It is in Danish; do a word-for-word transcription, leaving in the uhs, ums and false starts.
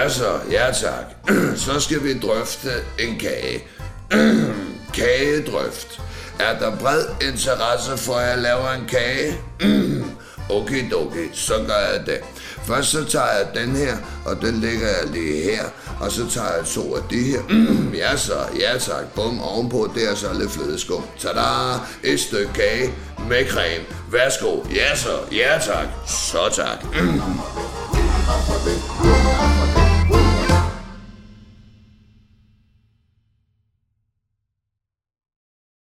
Ja så, ja tak. Så skal vi drøfte en kage. Kagedrøft. Er der bred interesse for, at jeg laver en kage? Okidoki, så gør jeg det. Først så tager jeg den her, og den lægger jeg lige her. Og så tager jeg to af de her. Ja så, ja tak. Bum, ovenpå der så lidt flødeskum. Tada! Et stykke kage med creme. Værsgo. Ja så, ja tak. Så tak.